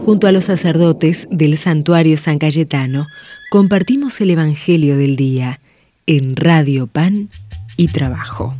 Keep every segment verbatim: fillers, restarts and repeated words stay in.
Junto a los sacerdotes del Santuario San Cayetano, compartimos el Evangelio del Día en Radio Pan y Trabajo.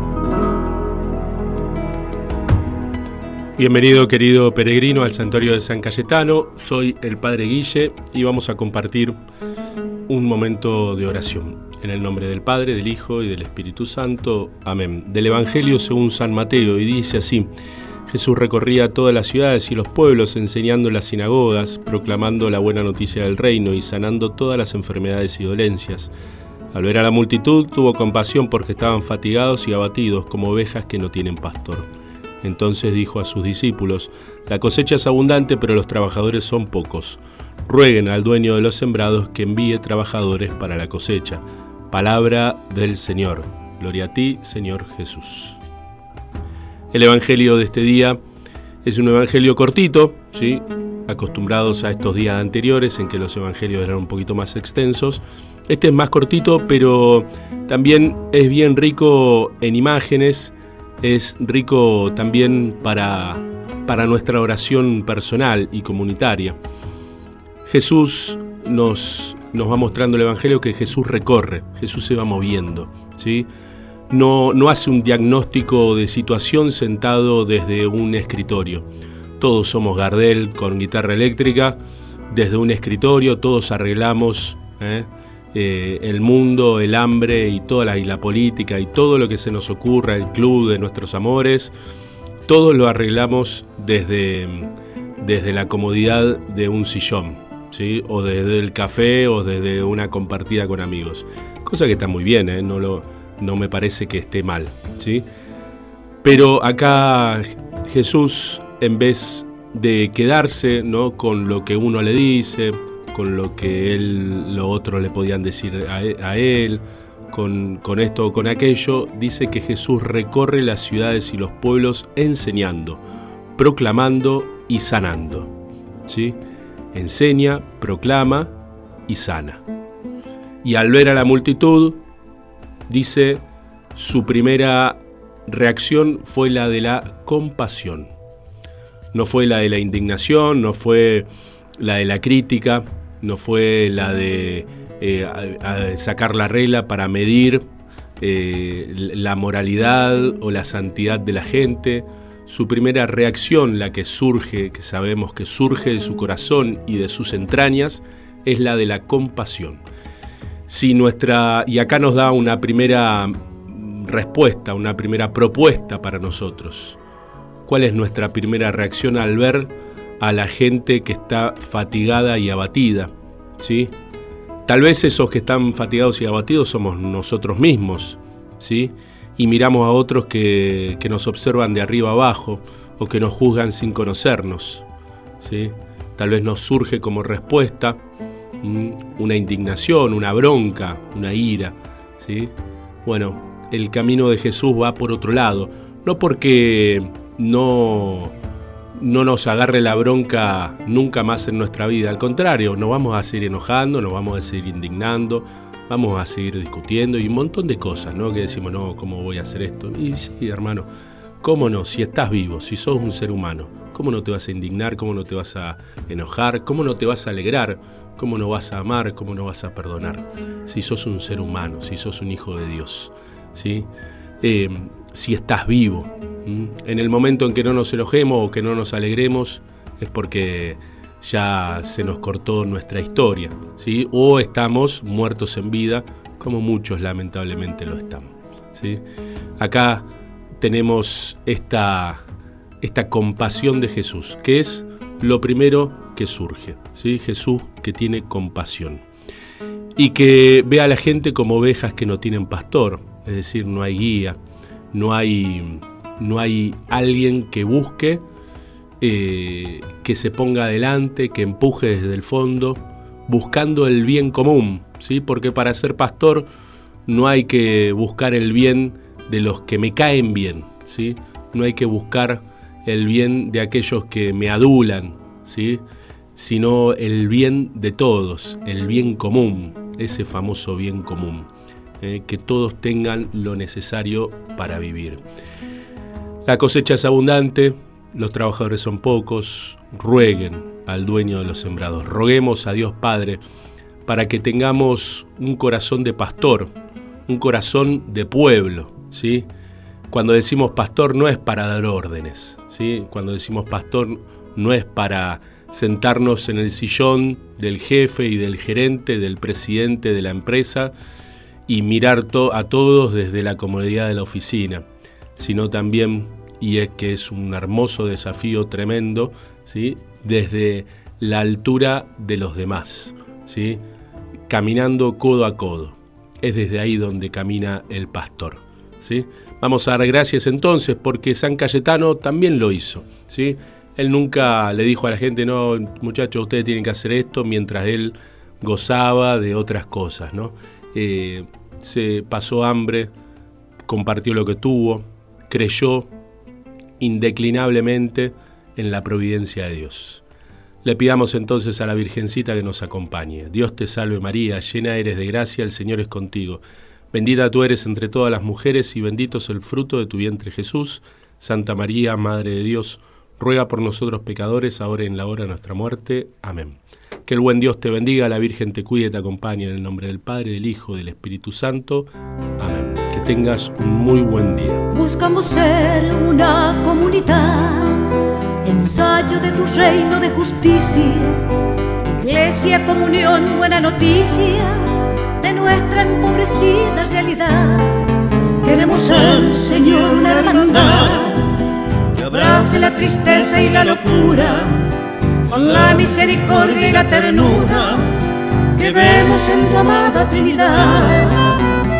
Bienvenido, querido peregrino, al Santuario de San Cayetano. Soy el Padre Guille y vamos a compartir un momento de oración. En el nombre del Padre, del Hijo y del Espíritu Santo. Amén. Del Evangelio según San Mateo, y dice así: Jesús recorría todas las ciudades y los pueblos, enseñando en las sinagogas, proclamando la buena noticia del reino y sanando todas las enfermedades y dolencias. Al ver a la multitud, tuvo compasión porque estaban fatigados y abatidos como ovejas que no tienen pastor. Entonces dijo a sus discípulos: La cosecha es abundante, pero los trabajadores son pocos. Rueguen al dueño de los sembrados que envíe trabajadores para la cosecha. Palabra del Señor. Gloria a ti, Señor Jesús. El Evangelio de este día es un Evangelio cortito, ¿sí? Acostumbrados a estos días anteriores en que los Evangelios eran un poquito más extensos. Este es más cortito, pero también es bien rico en imágenes, es rico también para, para nuestra oración personal y comunitaria. Jesús nos, nos va mostrando el Evangelio que Jesús recorre, Jesús se va moviendo, ¿sí? No, no hace un diagnóstico de situación sentado desde un escritorio. Todos somos Gardel con guitarra eléctrica, desde un escritorio todos arreglamos ¿eh? Eh, el mundo, el hambre y toda la, y la política y todo lo que se nos ocurra, el club de nuestros amores, todo lo arreglamos desde, desde la comodidad de un sillón, ¿sí? O desde el café o desde una compartida con amigos. Cosa que está muy bien, ¿eh? No lo... No me parece que esté mal, ¿sí? Pero acá Jesús, en vez de quedarse, ¿no?, con lo que uno le dice, con lo que él, lo otro le podían decir a él, a él con, con esto o con aquello, dice que Jesús recorre las ciudades y los pueblos enseñando, proclamando y sanando, ¿sí? Enseña, proclama y sana. Y al ver a la multitud, dice, su primera reacción fue la de la compasión. No fue la de la indignación, no fue la de la crítica, no fue la de eh, a, a sacar la regla para medir eh, la moralidad o la santidad de la gente. Su primera reacción, la que surge, que sabemos que surge de su corazón y de sus entrañas, es la de la compasión. Si nuestra, y acá nos da una primera respuesta, una primera propuesta para nosotros. ¿Cuál es nuestra primera reacción al ver a la gente que está fatigada y abatida? ¿Sí? Tal vez esos que están fatigados y abatidos somos nosotros mismos, ¿sí? Y miramos a otros que, que nos observan de arriba abajo o que nos juzgan sin conocernos, ¿sí? Tal vez nos surge como respuesta una indignación, una bronca, una ira, ¿sí? Bueno, el camino de Jesús va por otro lado, no porque no, no nos agarre la bronca nunca más en nuestra vida, al contrario, nos vamos a seguir enojando, nos vamos a seguir indignando, vamos a seguir discutiendo y un montón de cosas, ¿no? Que decimos, no, ¿cómo voy a hacer esto? Y sí, hermano, ¿cómo no? Si estás vivo, si sos un ser humano, ¿cómo no te vas a indignar? ¿Cómo no te vas a enojar? ¿Cómo no te vas a alegrar? ¿Cómo no vas a amar? ¿Cómo no vas a perdonar? Si sos un ser humano, si sos un hijo de Dios, ¿sí? Eh, si estás vivo. ¿Mm? En el momento en que no nos enojemos o que no nos alegremos es porque ya se nos cortó nuestra historia, ¿sí? O estamos muertos en vida, como muchos lamentablemente lo están, ¿sí? Acá tenemos esta, esta compasión de Jesús, que es lo primero que surge, ¿sí? Jesús que tiene compasión y que ve a la gente como ovejas que no tienen pastor, es decir, no hay guía, no hay, no hay alguien que busque, eh, que se ponga adelante, que empuje desde el fondo, buscando el bien común, ¿sí? Porque para ser pastor no hay que buscar el bien de los que me caen bien, ¿sí? No hay que buscar el bien de aquellos que me adulan, ¿sí? Sino el bien de todos, el bien común, ese famoso bien común, eh, que todos tengan lo necesario para vivir. La cosecha es abundante, los trabajadores son pocos. rueguen al dueño de los sembrados. Roguemos a Dios Padre para que tengamos un corazón de pastor, un corazón de pueblo, ¿sí? Cuando decimos pastor no es para dar órdenes, ¿sí? Cuando decimos pastor no es para sentarnos en el sillón del jefe y del gerente, del presidente de la empresa y mirar to- a todos desde la comodidad de la oficina, sino también, y es que es un hermoso desafío tremendo, ¿sí? Desde la altura de los demás, ¿sí? Caminando codo a codo. Es desde ahí donde camina el pastor, ¿sí? Vamos a dar gracias entonces porque San Cayetano también lo hizo, ¿sí? Él nunca le dijo a la gente, no, muchachos, ustedes tienen que hacer esto, mientras él gozaba de otras cosas, ¿no? Eh, se pasó hambre, compartió lo que tuvo, creyó indeclinablemente en la providencia de Dios. Le pidamos entonces a la Virgencita que nos acompañe. Dios te salve María, llena eres de gracia, el Señor es contigo. Bendita tú eres entre todas las mujeres y bendito es el fruto de tu vientre Jesús. Santa María, Madre de Dios, ruega por nosotros pecadores, ahora y en la hora de nuestra muerte. Amén. Que el buen Dios te bendiga, la Virgen te cuide y te acompañe en el nombre del Padre, del Hijo y del Espíritu Santo. Amén. Que tengas un muy buen día. Buscamos ser una comunidad, ensayo de tu reino de justicia, iglesia, comunión, buena noticia de nuestra empobrecida realidad. Queremos ser, Señor, una hermandad que abrace la tristeza y la locura con la misericordia y la ternura que vemos en tu amada Trinidad.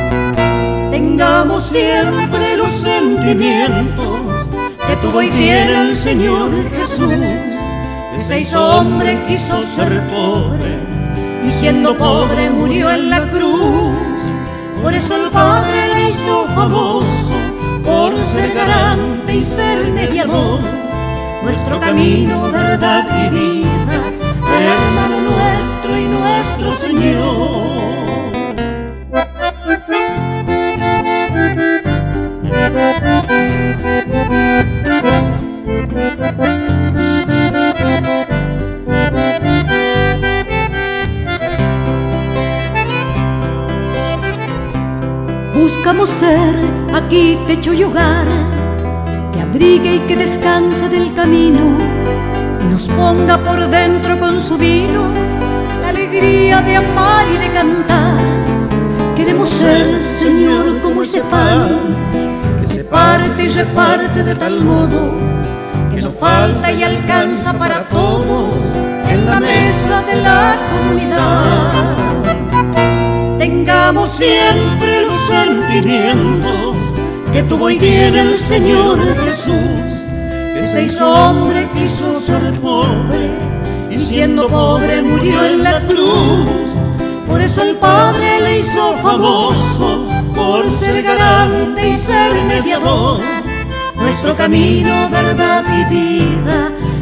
Tengamos siempre los sentimientos que tuvo y tiene el Señor Jesús, que se hizo hombre, quiso ser pobre y siendo pobre murió en la cruz. Por eso el Padre le hizo famoso por ser garante y ser mediador, nuestro camino, verdad y vida, hermano nuestro y nuestro Señor. Buscamos ser aquí techo y hogar, que abrigue y que descanse del camino, y nos ponga por dentro con su vino la alegría de amar y de cantar. Queremos ser, Señor, como ese pan que se parte y reparte de tal modo que no falta y alcanza para todos en la mesa de la comunidad. Tengamos siempre los sentimientos que tuvo y tiene el Señor Jesús, que se hizo hombre, quiso ser pobre y siendo pobre murió en la cruz. Por eso el Padre le hizo famoso por ser garante y ser mediador, nuestro camino, verdad y vida,